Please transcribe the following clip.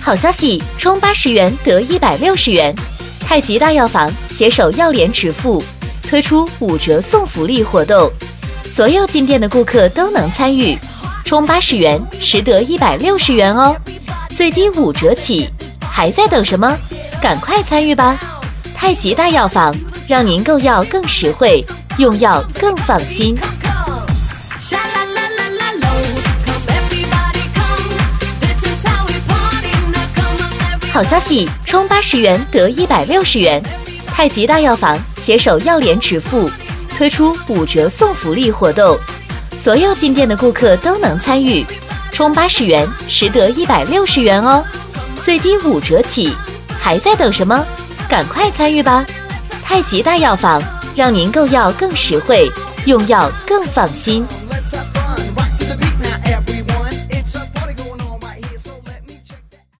好消息，充80元得160元！太极大药房携手药联直付推出5折送福利活动，所有进店的顾客都能参与，充80元实得160元哦，最低5折起，还在等什么？赶快参与吧！太极大药房让您购药更实惠，用药更放心。好消息，充80元得160元！太极大药房携手药联直付推出5折送福利活动，所有进店的顾客都能参与，充80元实得160元哦，最低5折起，还在等什么？赶快参与吧！太极大药房让您购药更实惠，用药更放心。